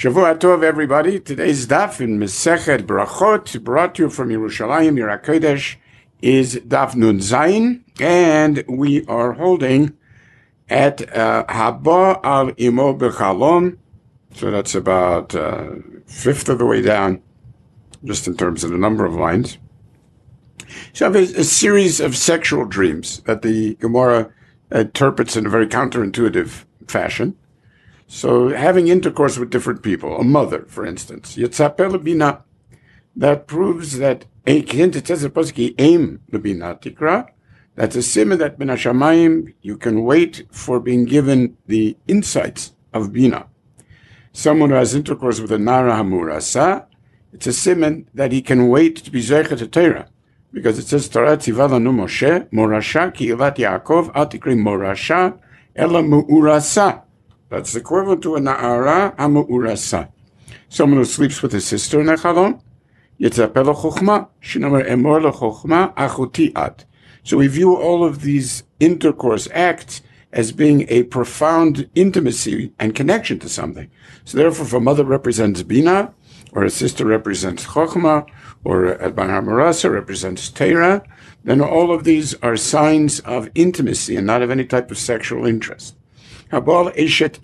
Shavua Tov, everybody. Today's daf in Masechet Brachot, brought to you from Yerushalayim, Yer HaKodesh, is daf Nun Zayin, and we are holding at Haba al Imo B'Chalom. So that's about fifth of the way down, just in terms of the number of lines. So I have a series of sexual dreams that the Gemara interprets in a very counterintuitive fashion. So having intercourse with different people, a mother, for instance, Yitzapel Bina, that proves that aim Bina Tikra, that's a simon that Ben Hashamayim, you can wait for being given the insights of Bina. Someone who has intercourse with a Nara Hamurasa, it's a simon that he can wait to be Zeichet to Torah. Because it says, Torah Tzivala Nu Moshe, Morasha ki Ilat Yaakov, al tikri Morasha, ela Mu'urasa. That's the equivalent to a Na'ara Hamu'urasa. Someone who sleeps with his sister in a Chalom, Yitzapel Chochma, Shinomer Emor LeChochma, Achuti At. So we view all of these intercourse acts as being a profound intimacy and connection to something. So therefore, if a mother represents Bina, or a sister represents Chochma, or a Bar Hamarasa represents Teira, then all of these are signs of intimacy and not of any type of sexual interest. Somebody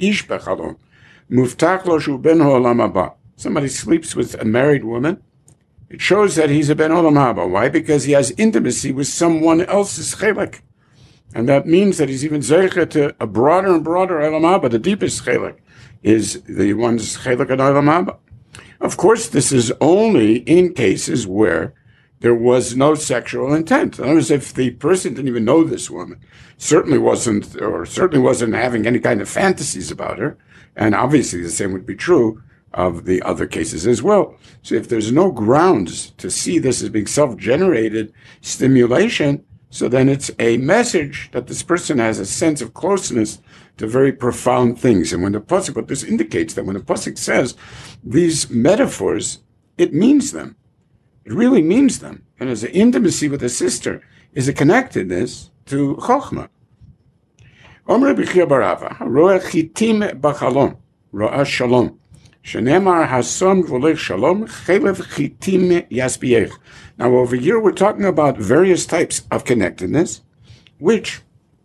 sleeps with a married woman. It shows that he's a ben olam haba. Why? Because he has intimacy with someone else's chelik. And that means that he's even zeicha to a broader and broader olam haba. The deepest chelik is the one's chelik and olam haba. Of course, this is only in cases where there was no sexual intent. In other words, if the person didn't even know this woman, certainly wasn't having any kind of fantasies about her, and obviously the same would be true of the other cases as well. So if there's no grounds to see this as being self-generated stimulation, so then it's a message that this person has a sense of closeness to very profound things. And when the pasuk, what this indicates that when the pasuk says these metaphors, it means them. It really means them. And as an intimacy with a sister is a connectedness to Chochmah. Omer B'chia Barava, Roa Chitim B'Chalom, Roa Shalom, Shenemar Hasom Gvolech Shalom, Chelev Chitim Yaspiech. Now over here we're talking about various types of connectedness, which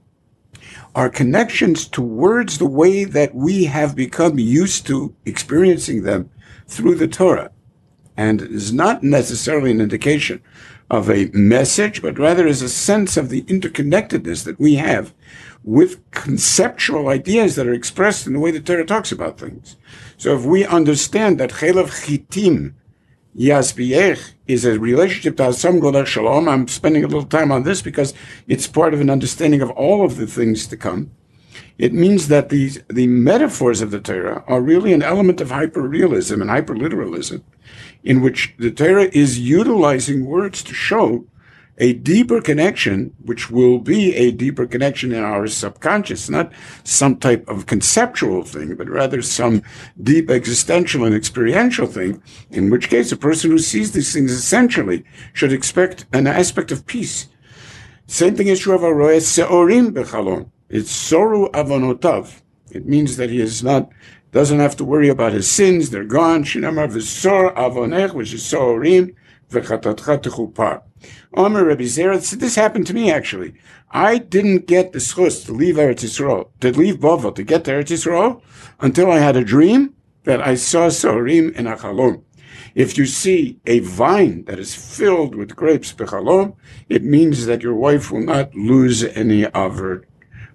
are connections towards the way that we have become used to experiencing them through the Torah. And is not necessarily an indication of a message, but rather is a sense of the interconnectedness that we have with conceptual ideas that are expressed in the way the Torah talks about things. So if we understand that Chelev Chitim Yasbiech is a relationship to Hasam Golech Shalom, I'm spending a little time on this because it's part of an understanding of all of the things to come. It means that the metaphors of the Torah are really an element of hyperrealism and hyperliteralism, in which the Torah is utilizing words to show a deeper connection, which will be a deeper connection in our subconscious, not some type of conceptual thing, but rather some deep existential and experiential thing, in which case a person who sees these things essentially should expect an aspect of peace. Same thing is true of Aroeh Seorim B'Chalom. It's Soru Avonotav. It means that he doesn't have to worry about his sins, they're gone. Shinamar V'Sor Avonech, which is Sorim, V'Chatatcha Techupar. Omer Rabbi Zera said, this happened to me actually. I didn't get the schus to leave Eretz Yisrael, to leave Bovel, to get to Eretz Yisrael, until I had a dream that I saw Sorim in a Chalom. If you see a vine that is filled with grapes b'chalom, it means that your wife will not lose any of her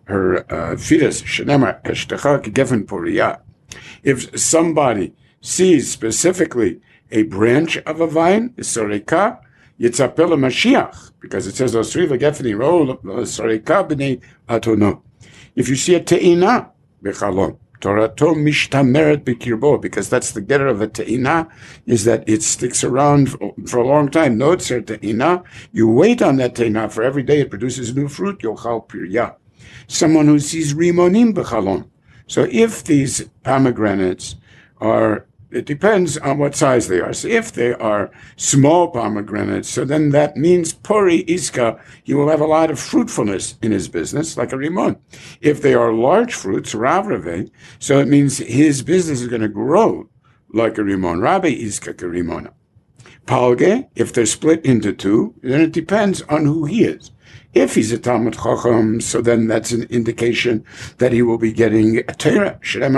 fetus. Shenema eshtecha gefen poriyah. If somebody sees specifically a branch of a vine, soreka, yitzapel Mashiach, because it says osri v'gefeni ro soreka b'nei atono. If you see a te'ina b'chalom, Torato mishtameret b'kirbo, because that's the getter of a te'ina, is that it sticks around for a long time. No, it's a te'ina. You wait on that te'ina for every day. It produces new fruit. Yochal pirya. Someone who sees rimonim b'chalom. So if these pomegranates are, it depends on what size they are. So if they are small pomegranates, so then that means pori iska, he will have a lot of fruitfulness in his business, like a rimon. If they are large fruits, ravrave, so it means his business is going to grow like a rimon. Rabbi iska rimona. Palge, if they're split into two, then it depends on who he is. If he's a Talmud Chacham, so then that's an indication that he will be getting a Torah,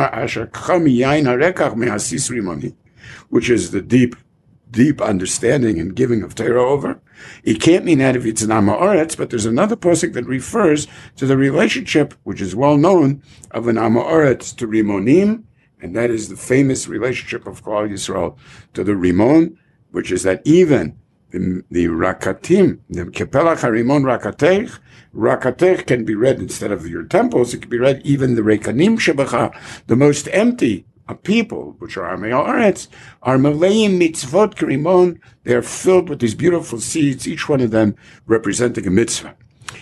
which is the deep understanding and giving of Torah over. It can't mean that if it's an Amoretz, but there's another pasuk that refers to the relationship, which is well known, of an Amoretz to Rimonim, and that is the famous relationship of Klal Yisrael to the Rimon, which is that even the Rakatim, the Kepelach HaRimon Rakatech can be read instead of your temples, it can be read even the Rekanim Shebecha, the most empty people, which are Amei Haaretz, are Maleim Mitzvot Karimon, they are filled with these beautiful seeds, each one of them representing a mitzvah.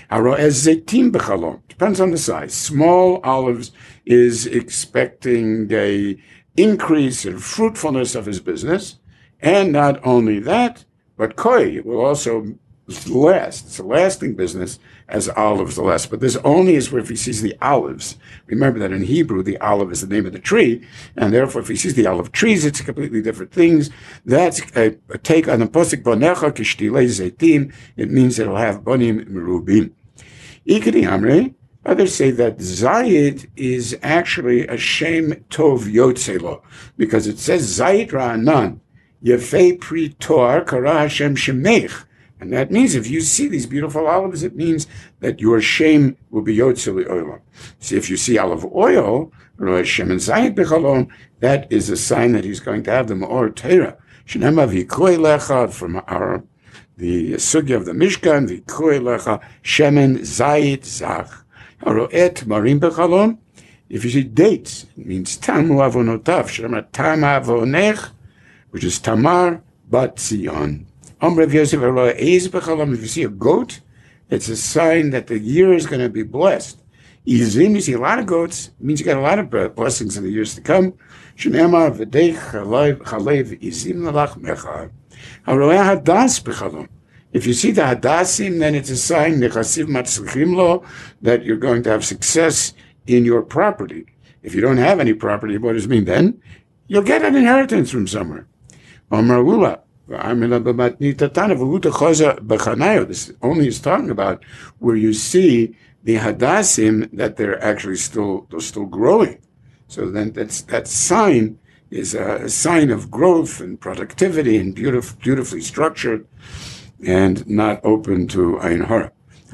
Depends on the size. Small olives is expecting a increase in fruitfulness of his business, and not only that, but koi will also last. It's a lasting business as olives last. But this only is where if he sees the olives. Remember that in Hebrew, the olive is the name of the tree, and therefore if he sees the olive trees, it's completely different things. That's a take on the posik bonecha kishtile zeitim. It means it'll have bonim merubim. Ikri amre. Others say that Zayid is actually a Shem Tov Yotzelo, because it says Zayid Ra'anan. Yefei pri tor kara Hashem shemeich. And that means if you see these beautiful olives, it means that your shame will be yotzeli oil. See, if you see olive oil, Hashem and Zayit bechalom, that is a sign that he's going to have the Ma'or Torah. Shenema v'ikoi lecha, from the sugya of the Mishkan, v'ikoi lecha, shemen Zayit zach. Haroet marim bechalom. If you see dates, it means tamu avonotav, shenema tam avonech, which is Tamar bat Zion. If you see a goat, it's a sign that the year is going to be blessed. Izim, you see a lot of goats, it means you got a lot of blessings in the years to come. Shenema v'deich chalev izim lalach mecha. If you see the hadasim, then it's a sign that you're going to have success in your property. If you don't have any property, what does it mean then? You'll get an inheritance from somewhere. This only is talking about where you see the hadassim that they're actually still growing. So then that sign is a sign of growth and productivity and beautifully structured and not open to ayin hara.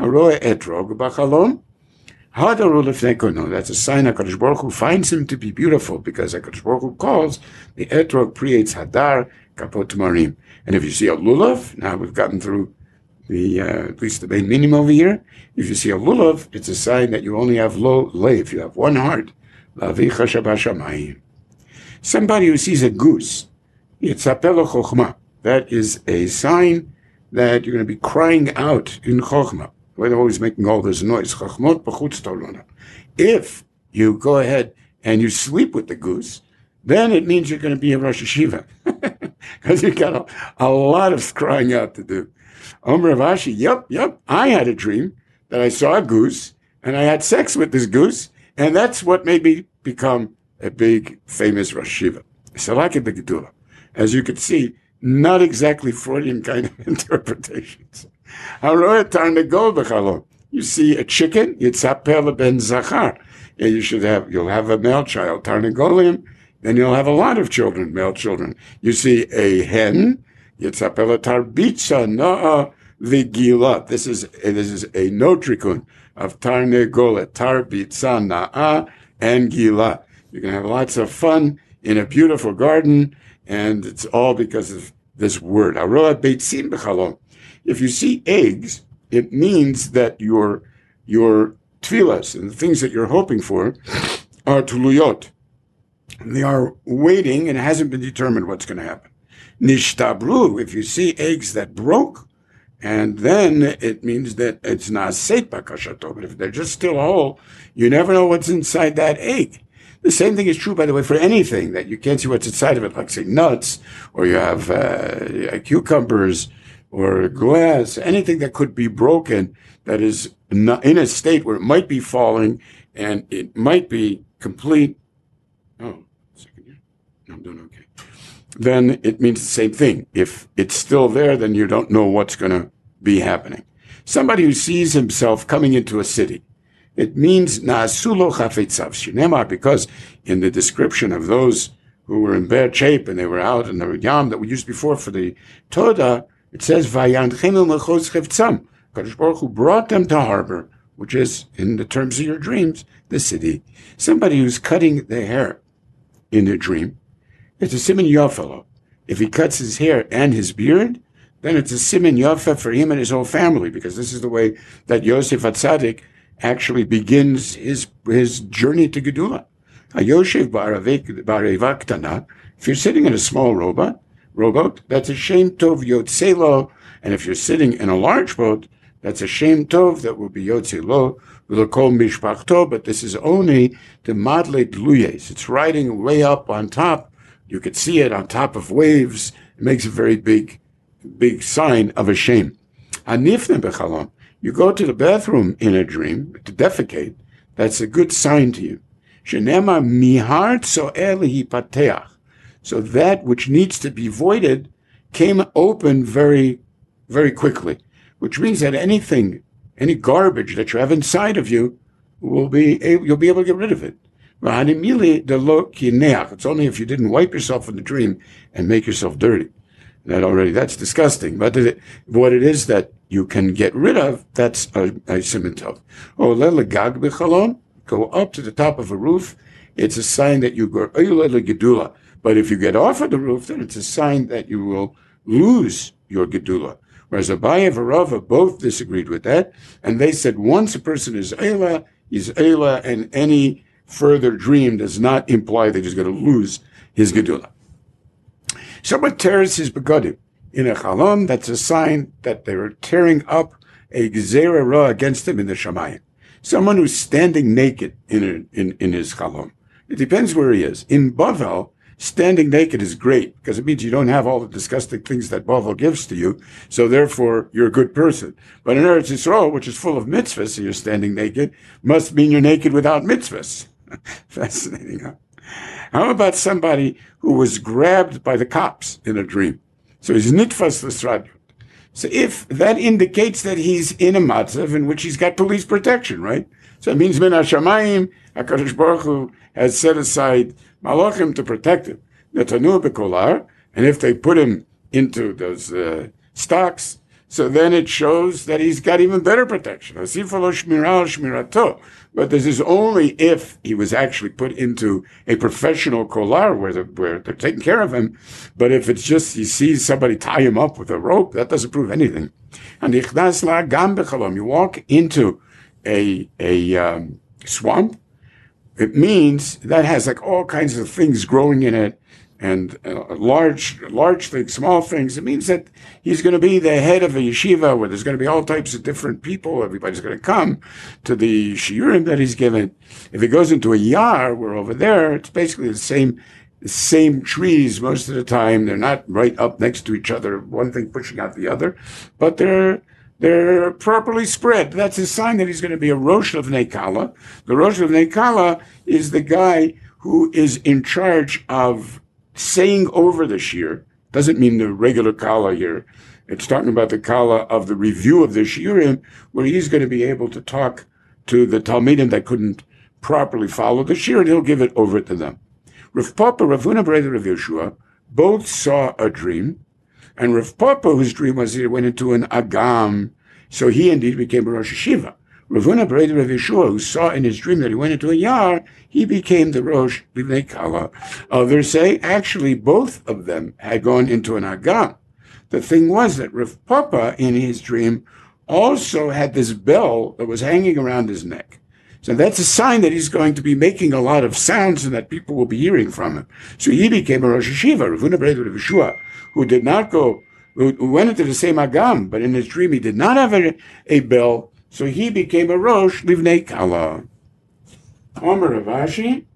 That's a sign HaKadosh Baruch Hu finds him to be beautiful, because HaKadosh Baruch Hu calls the etrog creates hadar kapot marim. And if you see a lulav, now we've gotten through the at least the main minimum over here. If you see a lulav, it's a sign that you only have lo lev, you have one heart. Lavicha shabashamayim. Somebody who sees a goose, yitzapelo chokhmah. That is a sign that you're going to be crying out in chokhmah. Why they're always making all this noise. If you go ahead and you sleep with the goose, then it means you're going to be a Rosh Hashiva. Because you got a lot of crying out to do. Omer Ravashi, yep, I had a dream that I saw a goose, and I had sex with this goose, and that's what made me become a big, famous Rosh Hashiva. Salaki Begedula. As you can see, not exactly Freudian kind of interpretations. You see a chicken, yitzapel ben zachar. You'll have a male child, tarnagolim, then you'll have a lot of children, male children. You see a hen, yitzapel tarbitza na'a vigila. This is a notrikun of tarnagolet, tarbitza na'a and gila. You're going to have lots of fun in a beautiful garden, and it's all because of this word. If you see eggs, it means that your tefillas and the things that you're hoping for are tuluyot. They are waiting, and it hasn't been determined what's going to happen. Nishtabru, if you see eggs that broke, and then it means that it's na'aseit bakashato. But if they're just still whole, you never know what's inside that egg. The same thing is true, by the way, for anything that you can't see what's inside of it, like, say, nuts, or you have cucumbers, or glass, anything that could be broken that is not in a state where it might be falling and it might be complete. Oh, second here. No, I'm doing okay. then it means the same thing. If it's still there, then you don't know what's going to be happening. Somebody who sees himself coming into a city, it means na'asulo chafetzav shinema, because in the description of those who were in bad shape and they were out in the yam that we used before for the Toda, it says vayanchenu mechos cheftzam. Kadosh Baruch Hu brought them to harbor, which is, in the terms of your dreams, the city. Somebody who's cutting their hair in a dream, it's a siman yafalo. If he cuts his hair and his beard, then it's a siman yafa for him and his whole family, because this is the way that Yosef HaTzadik actually begins his journey to Gedula. Hayoshev ba'areva ktana. If you're sitting in a small rowboat, that's a shem tov yotzelo, and if you're sitting in a large boat, that's a shem tov that will be yotzelo v'lakol mishpachto. But this is only the madle dluyes. It's riding way up on top. You could see it on top of waves. It makes a very big sign of a shame. Hanifne bechalom. You go to the bathroom in a dream to defecate. That's a good sign to you. Shenema mihar tzo'el hipateach. So that which needs to be voided came open very, very quickly, which means that any garbage that you have inside of you, you'll be able to get rid of it. It's only if you didn't wipe yourself in the dream and make yourself dirty. That's disgusting. But what it is that you can get rid of, that's a siman tov. Go up to the top of a roof, it's a sign that you go gedula. But if you get off of the roof, then it's a sign that you will lose your gedula. Whereas Abaye and Rava both disagreed with that, and they said once a person is Eila, he's Eila, and any further dream does not imply that he's going to lose his gedula. Someone tears his begodim in a chalom, that's a sign that they were tearing up a gzera ra against him in the shamayim. Someone who's standing naked in his chalom. It depends where he is. In Bavel, standing naked is great because it means you don't have all the disgusting things that Bavel gives to you, so therefore you're a good person. But in Eretz Yisrael, which is full of mitzvahs, and you're standing naked, must mean you're naked without mitzvahs. Fascinating, huh? How about somebody who was grabbed by the cops in a dream? So he's nitfas l'sradyut. So if that indicates that he's in a matzav in which he's got police protection, right? So it means min hashamayim, HaKadosh Baruch Hu has set aside malachim to protect him. Netanu bekolar, and if they put him into those stocks, so then it shows that he's got even better protection. Asifalo shmiral shmirato. But this is only if he was actually put into a professional kolar where they're taking care of him. But if it's just he sees somebody tie him up with a rope, that doesn't prove anything. And you walk into a swamp, it means that has like all kinds of things growing in it, and large things, small things. It means that he's going to be the head of a yeshiva where there's going to be all types of different people. Everybody's going to come to the shiurim that he's given. If he goes into a yar, where over there, it's basically the same trees most of the time. They're not right up next to each other, one thing pushing out the other, but they're properly spread. That's a sign that he's going to be a Rosh of Kala. The Rosh of Kala is the guy who is in charge of saying over the shir. Doesn't mean the regular Kala here. It's talking about the Kala of the review of the shiurim, where he's going to be able to talk to the Talmidim that couldn't properly follow the shir, and he'll give it over to them. Rav Papa, Rav Huna Breder, Rav Yeshua, both saw a dream, and Rav Papa, whose dream was he went into an agam, so he indeed became a Rosh Hashiva. Rav Huna Breder, Rav Yeshua, who saw in his dream that he went into a yar, he became the Rosh Livnei Kala. Others say, actually, both of them had gone into an agam. The thing was that Rav Papa, in his dream, also had this bell that was hanging around his neck. So that's a sign that he's going to be making a lot of sounds and that people will be hearing from him. So he became a Rosh Hashiva, Rav Huna Breder, Rav Yeshua, who went into the same agam, but in his dream he did not have a bell, so he became a Rosh Livnei Kala. Omer Rav Ashi,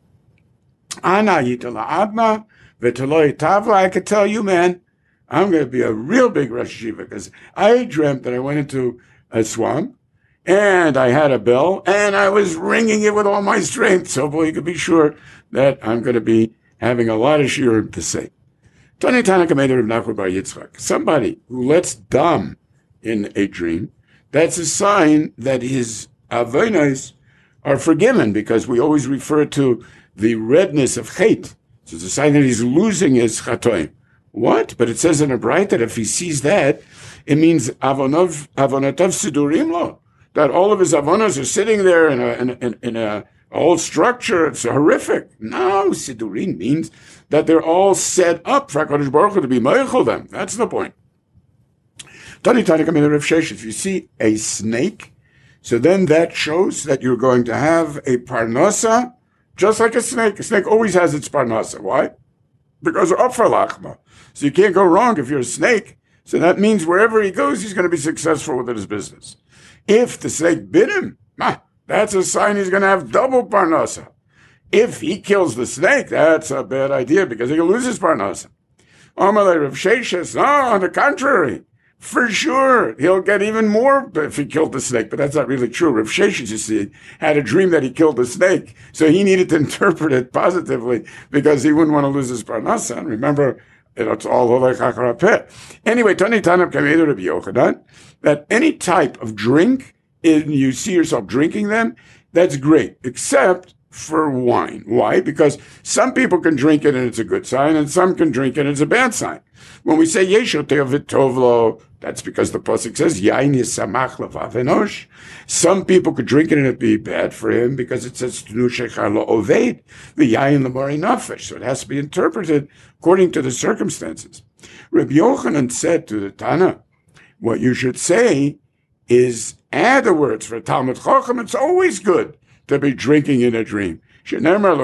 Ana yitala adma v'teloi tavla. I could tell you, man, I'm going to be a real big Rosh Hashiva because I dreamt that I went into a swamp and I had a bell and I was ringing it with all my strength. So boy, you can be sure that I'm going to be having a lot of shiurim to say. Tani Tanaka made of Nachman Bar Yitzchak. Somebody who lets dam in a dream, that's a sign that his avonos are forgiven, because we always refer to the redness of chet. So it's a sign that he's losing his chatoim. What? But it says in a bright that if he sees that, it means avonotov sidurim lo, that all of his avonos are sitting there in a whole structure. It's horrific. No, sidurim means that they're all set up for HaKadosh Baruch Hu to be meichel them. That's the point. If you see a snake, so then that shows that you're going to have a parnasa, just like a snake. A snake always has its parnasa. Why? Because of offer lachma. So you can't go wrong if you're a snake. So that means wherever he goes, he's going to be successful with his business. If the snake bit him, that's a sign he's going to have double parnasa. If he kills the snake, that's a bad idea, because he can lose his parnasa. Amalei Rav Sheshes, no, on the contrary. For sure, he'll get even more if he killed the snake, but that's not really true. Rav Sheshes, you see, had a dream that he killed the snake, so he needed to interpret it positively because he wouldn't want to lose his parnasa. And remember, it's all like hakarapeh. Anyway, Tani Tanab Kameder Rabbi Yochanan, that any type of drink, you see yourself drinking them, that's great, except for wine. Why? Because some people can drink it and it's a good sign, and some can drink it and it's a bad sign. When we say Yesho Teovit Tovlo, that's because the pasuk says Yain Yisamach Levavenosh. Some people could drink it and it'd be bad for him because it says Tnu Shechar Lo Oved the Yain Lemori Nafesh. So it has to be interpreted according to the circumstances. Rabbi Yochanan said to the Tana, what you should say is add the words for Talmud Chacham. It's always good to be drinking in a dream. So speaking of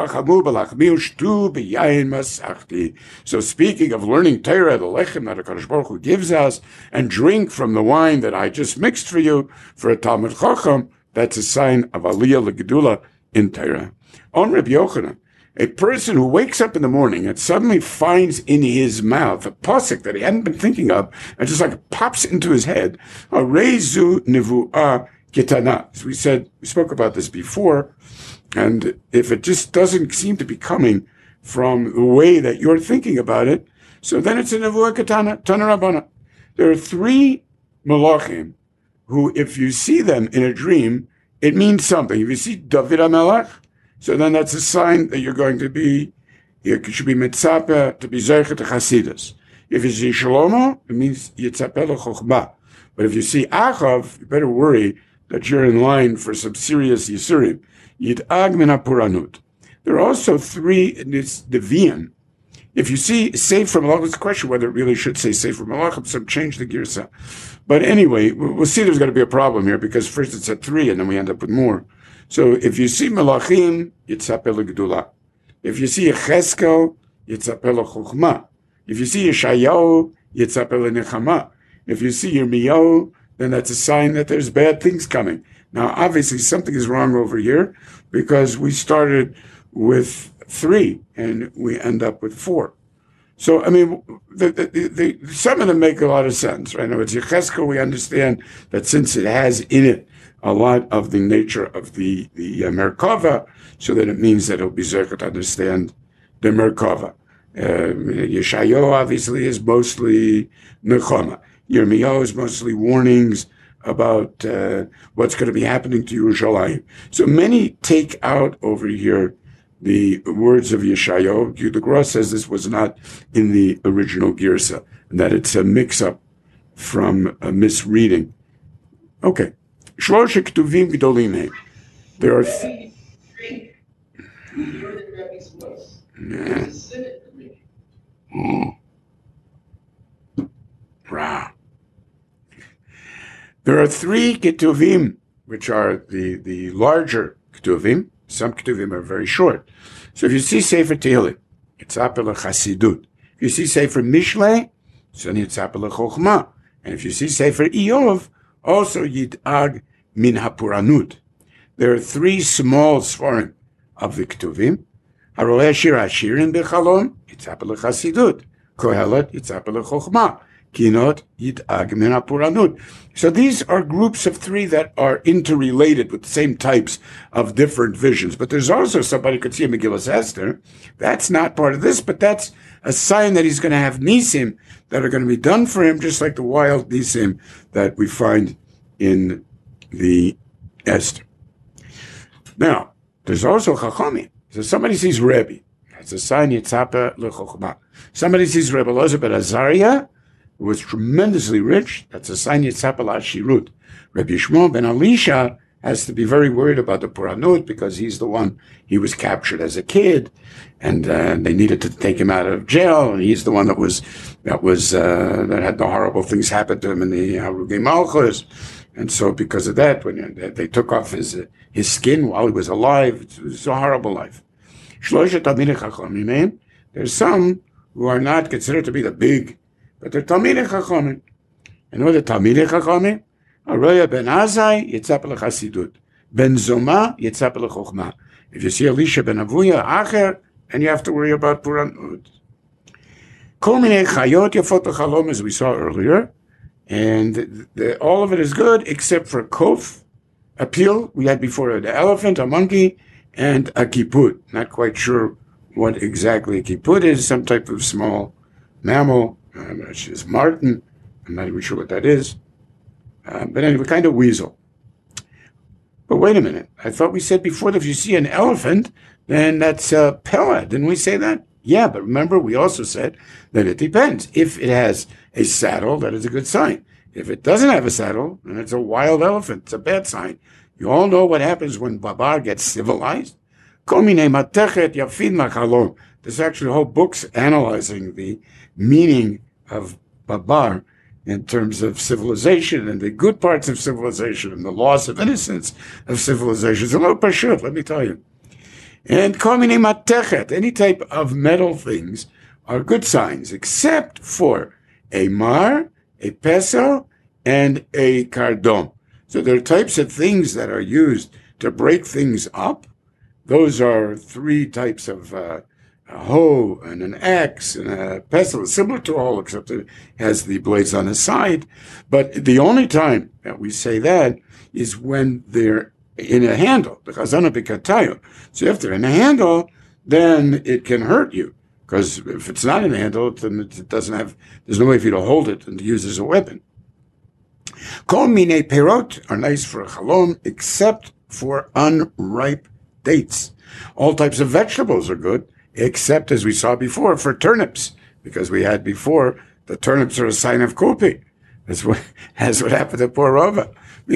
learning Torah, the lechem that HaKadosh Baruch Hu gives us, and drink from the wine that I just mixed for you, for a Talmud Chacham, that's a sign of Aliyah L'Gedula in Torah. On Rabbi Yochanan, a person who wakes up in the morning and suddenly finds in his mouth a pasuk that he hadn't been thinking of, and just like pops into his head, a Rezu Nevu'ah Ketana. As we spoke about this before, and if it just doesn't seem to be coming from the way that you're thinking about it, so then it's a Nevuah Ketana, Tana Rabbana. There are three malachim who, if you see them in a dream, it means something. If you see David HaMelech, so then that's a sign that you're going to be, you should be mitzapeh to be zeicha to Chasidus. If you see Shlomo, it means yitzapeh lechochma. But if you see Achav, you better worry that you're in line for some serious Yisurim. Yid'ag min hapuranut. There are also three in this Devian. If you see Sefer Malachim, it's a question whether it really should say Sefer Malachim, so change the girsa. But anyway, we'll see there's going to be a problem here, because first it's at 3 and then we end up with more. So if you see Malachim, Yitzapeh L'Gedula. If you see Yecheskel, Yitzapeh L'Chochma. If you see Yeshayahu, Yitzapeh L'Nechama. If you see Yirmiyahu, then that's a sign that there's bad things coming. Now, obviously, something is wrong over here, because we started with 3 and we end up with 4. So, I mean, some of them make a lot of sense, right? Now, it's Yecheskel, we understand that since it has in it a lot of the nature of the Merkava, so that it means that it'll be Zerka to understand the Merkava. Yeshayahu, obviously, is mostly Nechama. Yirmiyahu is mostly warnings about what's going to be happening to Yerushalayim. So many take out over here the words of Yeshayahu. The Gross says this was not in the original Girsa, and that it's a mix-up from a misreading. Okay. Shlosh Ketuvim Gdolim Heim. There are... There are 3 ketuvim, which are the larger ketuvim. Some ketuvim are very short. So if you see Sefer Tehillim, it's Apel Chasidut. If you see Sefer Mishlei, so it's Apel Chochma. And if you see Sefer Iyov, also Yid'ag Min Hapuranut. There are 3 small svarim of the ketuvim. Haroeh Shir Hashirim Bechalom, it's Apel Chasidut. Kohelet, it's Apel Chochma. Kinot Yid'ag Min Hapuranut. So these are groups of 3 that are interrelated with the same types of different visions. But there's also somebody could see a Megillas Esther. That's not part of this, but that's a sign that he's going to have nisim that are going to be done for him, just like the wild nisim that we find in the Esther. Now, there's also chachamim. So somebody sees Rebbe. That's a sign yitzapa lechochma. Somebody sees Rebbe Elazar ben Azariah, who was tremendously rich. That's a sign yitzapa la'ashirut. Rebbe Shmuel ben Elisha has to be very worried about the Puranut because he's the one, he was captured as a kid, and they needed to take him out of jail, and he's the one that had the horrible things happen to him in the Harugei Malchus. And so because of that, when they took off his skin while he was alive, it was a horrible life. There's some who are not considered to be the big, but they're Talmidei Chachamim. And who are the Talmidei Chachamim? Aroya ben Azai, Yitzap lechasidut. Ben Zoma, Yitzap lechochma. If you see Elisha ben Avuya, Acher, and you have to worry about Puranut. Kol minei chayot yafot lechalom, as we saw earlier, and all of it is good except for kof, a pil. We had before the elephant, a monkey, and a kiput. Not quite sure what exactly a kiput is, some type of small mammal, which is marten. I'm not even sure what that is. But anyway, kind of weasel. But wait a minute. I thought we said before that if you see an elephant, then that's a pella. Didn't we say that? Yeah, but remember, we also said that it depends. If it has a saddle, that is a good sign. If it doesn't have a saddle, then it's a wild elephant. It's a bad sign. You all know what happens when Babar gets civilized. There's actually whole books analyzing the meaning of Babar in terms of civilization and the good parts of civilization and the loss of innocence of civilization. It's a little pashut, let me tell you. And kol minei matechet, any type of metal things, are good signs, except for a mar, a pesel, and a kardom. So there are types of things that are used to break things up. Those are three types of a hoe and an axe and a pestle, similar to a hoe, except it has the blades on the side. But the only time that we say that is when they're in a handle, because So if they're in a handle, then it can hurt you. Because if it's not in a handle, then it doesn't have, there's no way for you to hold it and to use it as a weapon. Kol minei perot are nice for a chalom, except for unripe dates. All types of vegetables are good, except, as we saw before, for turnips, because we had before, the turnips are a sign of kupi. That's what happened to poor Rova.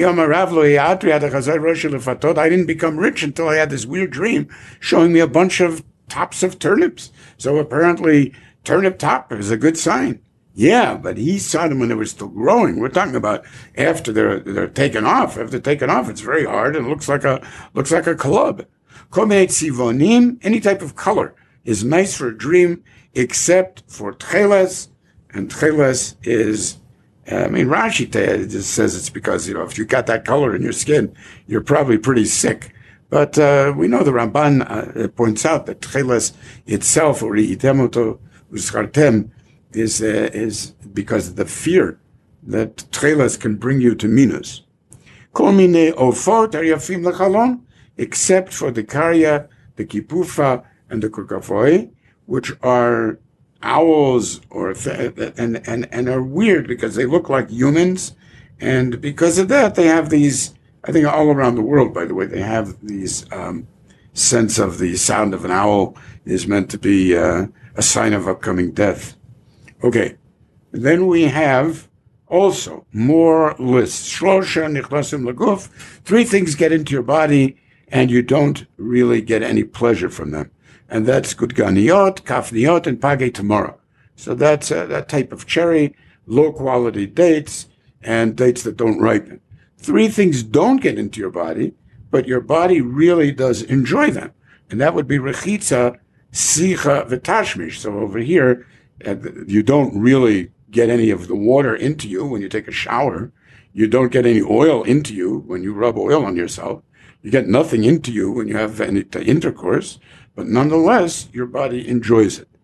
I didn't become rich until I had this weird dream showing me a bunch of tops of turnips. So apparently turnip top is a good sign. Yeah, but he saw them when they were still growing. We're talking about after they're taken off. After they're taken off, it's very hard and looks like a club. Any type of color is nice for a dream, except for tcheles, and tcheles is, Rashi just says it's because, if you got that color in your skin, you're probably pretty sick. But we know the Ramban points out that tcheles itself, or itemoto uschartem, is because of the fear that tcheles can bring you to minus. Kol minei ofot yafim lechalom, except for the karya, the kipufa, and the kukafoi, which are owls and are weird because they look like humans, and because of that they have these, I think all around the world, by the way, they have these sense of the sound of an owl is meant to be a sign of upcoming death. Okay, then we have also more lists. Shlosha nichlasim laguf, 3 things get into your body and you don't really get any pleasure from them. And that's gudganiot, kafniot, and page tomorrow. So that's that type of cherry, low-quality dates, and dates that don't ripen. 3 things don't get into your body, but your body really does enjoy them. And that would be rechitza, sicha, v'tashmish. So over here, you don't really get any of the water into you when you take a shower. You don't get any oil into you when you rub oil on yourself. You get nothing into you when you have any intercourse. But nonetheless, your body enjoys it.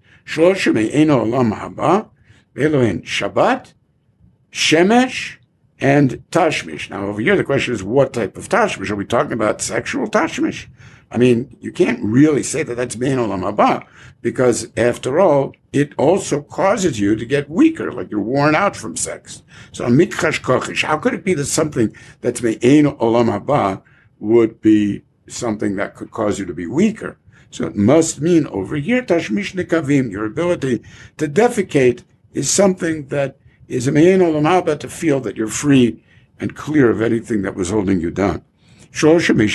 Shabbat, Shemesh, and Tashmish. Now over here, the question is, what type of Tashmish? Are we talking about sexual Tashmish? I mean, you can't really say that that's Mein Olam Haba, because after all, it also causes you to get weaker, like you're worn out from sex. So Mikchash Kochish, how could it be that something that's Mein Olam Haba would be something that could cause you to be weaker? So it must mean over here, Tashmish Nekavim, your ability to defecate is something that is a Mein Olam Haba, to feel that you're free and clear of anything that was holding you down. There are three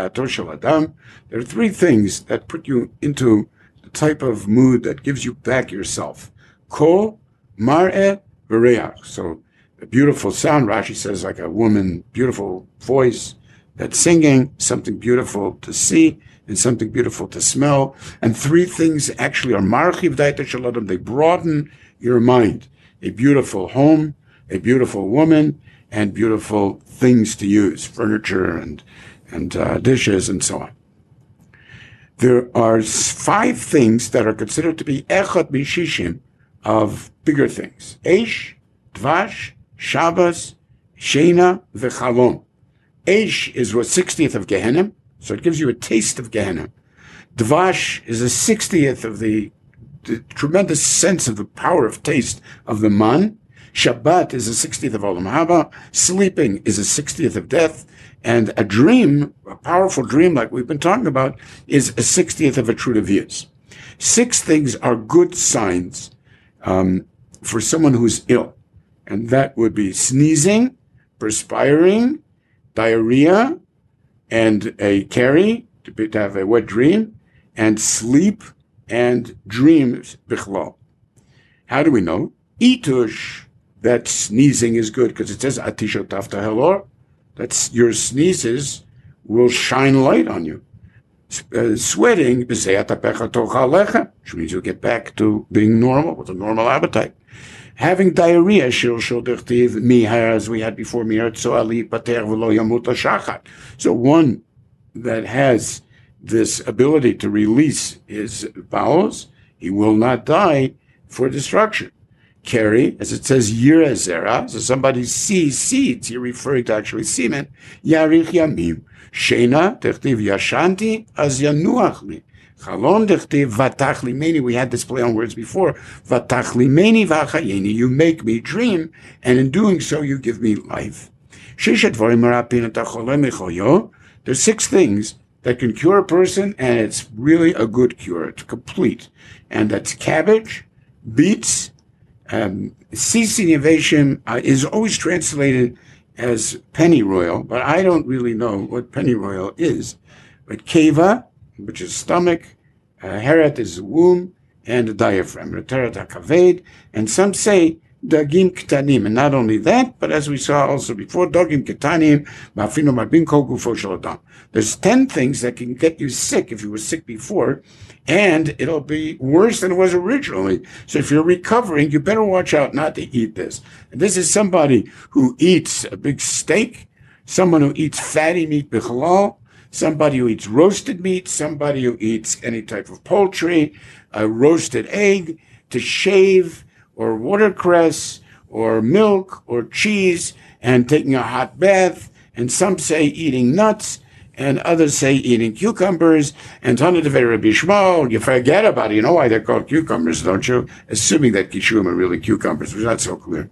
things that put you into the type of mood that gives you back yourself. Kol, mar'eh, v'reach. So a beautiful sound, Rashi says, like a woman, beautiful voice that's singing, something beautiful to see, and something beautiful to smell. And three things actually are marchiv daita shaladam. They broaden your mind. A beautiful home, a beautiful woman, and beautiful things to use, furniture and dishes and so on. There are 5 things that are considered to be echad mishishim of bigger things. Eish, Dvash, Shabbos, Shena, v'chalom. Eish is 1/60th of Gehenna, so it gives you a taste of Gehenna. Dvash is 1/60th of the tremendous sense of the power of taste of the man. Shabbat is 1/60th of Olam Haba. Sleeping is 1/60th of death. And a dream, a powerful dream like we've been talking about, is 1/60th of a True Devias. 6 things are good signs for someone who's ill. And that would be sneezing, perspiring, diarrhea, and a carry, to have a wet dream, and sleep and dreams, bichlal. How do we know? Itush, that sneezing is good, because it says, Atisho tafta helor, that's your sneezes will shine light on you. Sweating, which means you'll get back to being normal, with a normal appetite. Having diarrhea, as we had before, so one that has this ability to release his bowels, he will not die for destruction. Carry, as it says, Yireh Zera, so somebody sees seeds, you're referring to actually semen. Yarich Yamim. Shena, Techtiv Yashanti, Az Yanuach Li. Chalom Techtiv Vatach Limeni, we had this play on words before. Vatach Limeni Vachayeni, you make me dream, and in doing so, you give me life. Shishat Vorim Marapin Atacholem Echoyo. There's 6 things that can cure a person, and it's really a good cure. It's complete. And that's cabbage, beets, Sisi Neveshim is always translated as pennyroyal, but I don't really know what pennyroyal is. But keva, which is stomach, heret is the womb, and the diaphragm, reteret hakaved, and some say dagim ktanim, and not only that, but as we saw also before, dagim ktanim, ma'afino marbin kol gufo shel adam. There's 10 things that can get you sick if you were sick before, and it'll be worse than it was originally. So if you're recovering, you better watch out not to eat this. And this is somebody who eats a big steak, someone who eats fatty meat bichalal, somebody who eats roasted meat, somebody who eats any type of poultry, a roasted egg, to shave, or watercress, or milk, or cheese, and taking a hot bath, and some say eating nuts, and others say eating cucumbers, and Tana Devei Rabbi Shmuel, you forget about it. You know why they're called cucumbers, don't you? Assuming that kishum are really cucumbers, which is not so clear.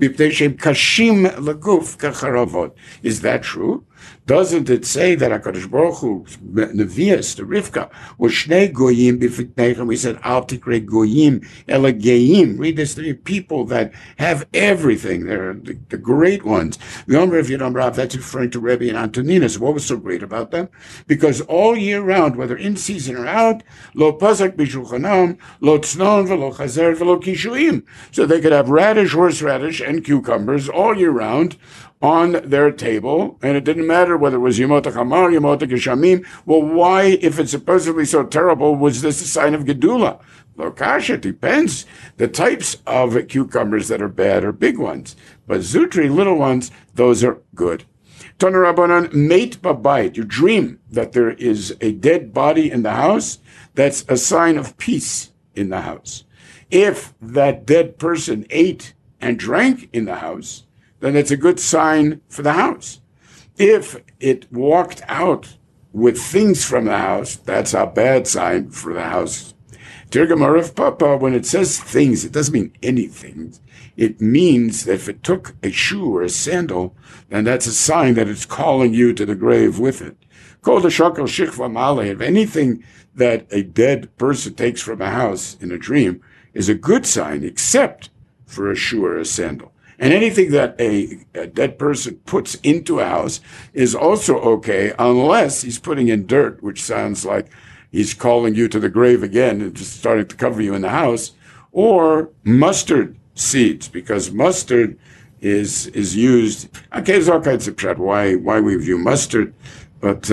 Kashim laguf kacharavot. Is that true? Doesn't it say that HaKadosh Baruch Hu, Nevias, to Rivka, was Shnei Goyim b'fitneichem? We said, Al tikre Goyim, ela Geim. Read this, 3 people that have everything. They're the great ones. The Omer of Yidam Rav, that's referring to Rebbe and Antoninus. What was so great about them? Because all year round, whether in season or out, lo pasak b'shulchanam, lo tznon v'lo chazer v'lo kishuim. So they could have radish, horseradish, and cucumbers all year round on their table, and it didn't matter whether it was Yemot HaChamar, Yemot HaGeshamim. Well, why, if it's supposedly so terrible, was this a sign of Gedula? Lokash, it depends. The types of cucumbers that are bad are big ones, but Zutri, little ones, those are good. Tana Rabbanan, mate babayit. You dream that there is a dead body in the house, that's a sign of peace in the house. If that dead person ate and drank in the house, then it's a good sign for the house. If it walked out with things from the house, that's a bad sign for the house. Tirgum Arif Papa, when it says things, it doesn't mean anything. It means that if it took a shoe or a sandal, then that's a sign that it's calling you to the grave with it. Kol Shakal Shichva Maleh, if anything that a dead person takes from a house in a dream is a good sign, except for a shoe or a sandal. And anything that a dead person puts into a house is also okay, unless he's putting in dirt, which sounds like he's calling you to the grave again and just starting to cover you in the house, or mustard seeds, because mustard is used. Okay, there's all kinds of pshat why we view mustard, but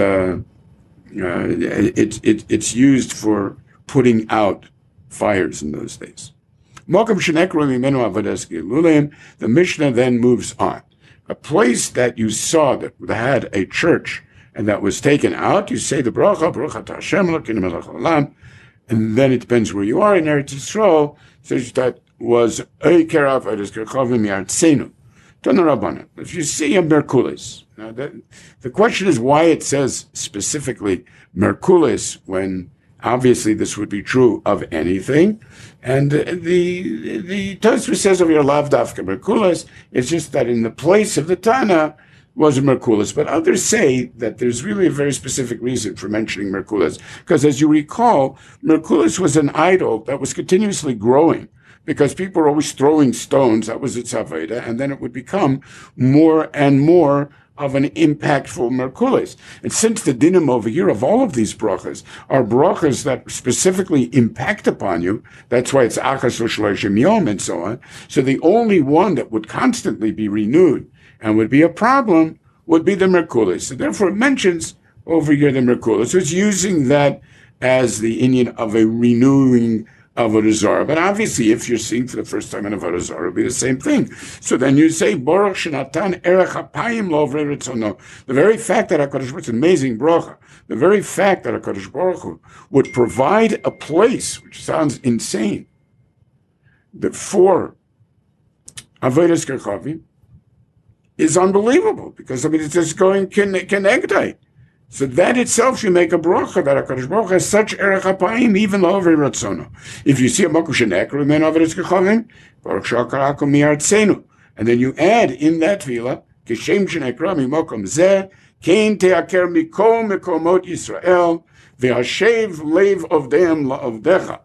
it's used for putting out fires in those days. The Mishnah then moves on. A place that you saw that had a church and that was taken out, you say the bracha, Baruch Hashem Elokeinu melech haolam, and then it depends where you are in Eretz Yisrael, says that was Eikerav Avodas Kechavim Yartzenu. Tanarabbanan. If you see a Merkulis, now the question is why it says specifically Merkulis when obviously this would be true of anything. And the Tosfos says of your lav dafka Merkulis, it's just that in the place of the Tana was a Merkulis. But others say that there's really a very specific reason for mentioning Merkulis. Because as you recall, Merkulis was an idol that was continuously growing, because people were always throwing stones. That was its Aveda, and then it would become more and more of an impactful Merkulis. And since the dinim over here of all of these brachas are brachas that specifically impact upon you, that's why it's achas l'shloshim yom and so on. So the only one that would constantly be renewed and would be a problem would be the Merkulis. So therefore it mentions over here the Merkulis. So it's using that as the inyan of a renewing Avodah Zarah. But obviously, if you're seeing for the first time an Avodah Zarah, it'll be the same thing. So then you say, Baruch Shenatan Erech HaPayim Lo Avrei Ritzono. The very fact that HaKadosh Baruch Hu, it's an amazing bracha, the very fact that HaKadosh Baruch Hu would provide a place, which sounds insane, that for Avodas Kechavim is unbelievable, because it's just going kenegdai. So that itself should make a bracha that HaKadosh Baruch Hu has such erech hapayim, even lo avrei ratzono. If you see a makom shenekru men avodas kechavim, Baruch shakarakum miartzenu, and then you add in that tefillah kishem shenekra mimokom zeh kein teaker mikol mekomot Yisrael ve'ashev lev ovdeim la'ovdecha.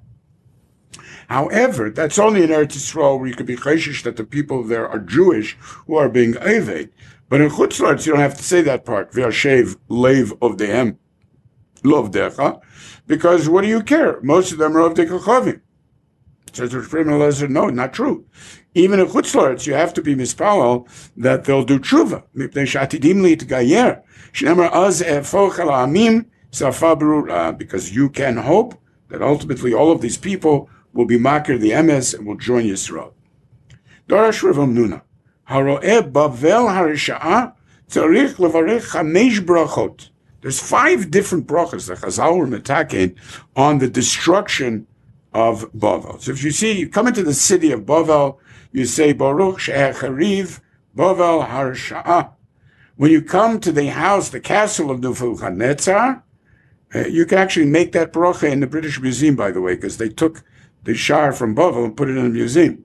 However, that's only in Eretz Yisrael where you could be chayshish that the people there are Jewish who are being oved. But in Chutz La'aretz, you don't have to say that part. V'yashev leiv ovdehem lovdecha, because what do you care? Most of them are ovdei kechavim. Says Rosh Hashanah, no, not true. Even in Chutz La'aretz, you have to be mispalel that they'll do tshuva. Mipnei shatidim li'tgayer. Shneimar az efoch el ha'amim safa berura, because you can hope that ultimately all of these people will be makir the emes and will join Yisrael. Darash Rav Nuna. Haro'eh Bavel Harisha'a tzarich levarech chamesh brachot. There's 5 different brachas that Chazal were metaken on the destruction of Bavel. So if you come into the city of Bavel, you say Baruch she'er chariv Bavel Harisha'a. When you come to the house, the castle of Nebuchadnezzar, you can actually make that bracha in the British Museum, by the way, because they took the shar from Bavel and put it in a museum.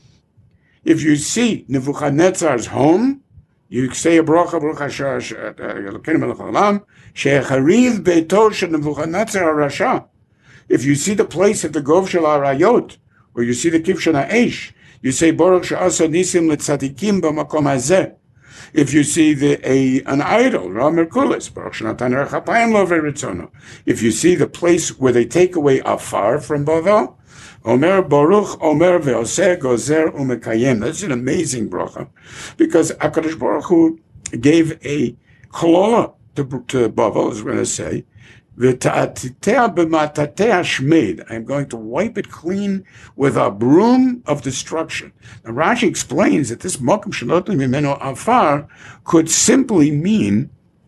If you see Nebuchadnezzar's home, you say a bracha, Baruch Elokeinu melech haolam, she'echariv beito shel Nebuchadnezzar HaRasha. If you see the place at the Gov Shel HaRayot, where you see the Kivshan HaEsh, you say Baruch she'asa nisim letzadikim b'makom hazeh. If you see an idol, Ra Merkulis, Baruch Shenatan Erech HaPayim Lo Avrei Ritzono. If you see the place where they take away afar from Bavel, Omer Baruch Omer Ve'oseh Gozer Umekayem. That's an amazing bracha, because HaKadosh Baruch Hu gave a kolola to Bavel, as we're going to say, V'ta'atitea b'matatea shmeid. I'm going to wipe it clean with a broom of destruction. Now Rashi explains that this makom shenotim mimeno afar could simply mean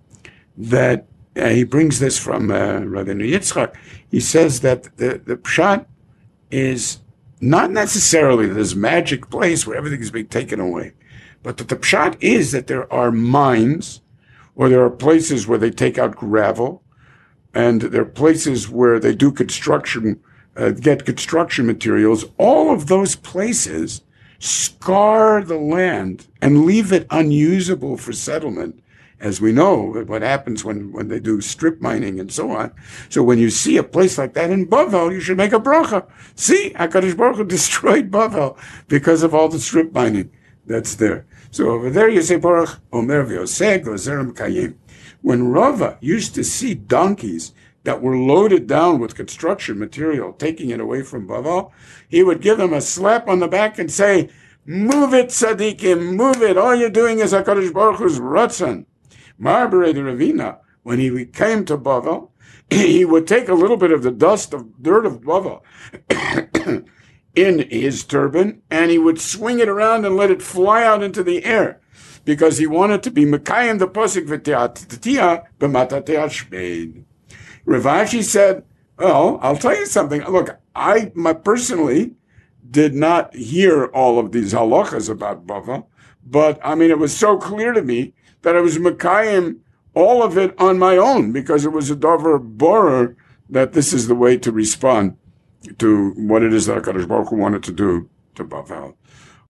that, he brings this from Rabbeinu Yitzchak, he says that the pshat is not necessarily this magic place where everything is being taken away, but that the pshat is that there are mines, or there are places where they take out gravel, and there are places where they do construction, get construction materials. All of those places scar the land and leave it unusable for settlement. As we know, what happens when they do strip mining and so on. So when you see a place like that in Bavel, you should make a bracha. See, HaKadosh Baruch Hu destroyed Bavel because of all the strip mining that's there. So over there you say, Baruch Omer v'yoseh gozerem kayim. When Rava used to see donkeys that were loaded down with construction material, taking it away from Bavel, he would give them a slap on the back and say, move it, tzaddikim, move it. All you're doing is HaKadosh Baruch Hu's ratzon. Marbury the Ravina, when he came to Bavel, he would take a little bit of the dirt of Bavel in his turban, and he would swing it around and let it fly out into the air, because he wanted to be Mekayim the Posik V'Tiya B'Matatea Shmeid. Rav Ashi said, well, I'll tell you something. Look, I personally did not hear all of these halachas about Bavel, but I mean, it was so clear to me that I was Mekayim all of it on my own, because it was a davar borer that this is the way to respond to what it is that HaKadosh Baruch Hu wanted to do to Bavel.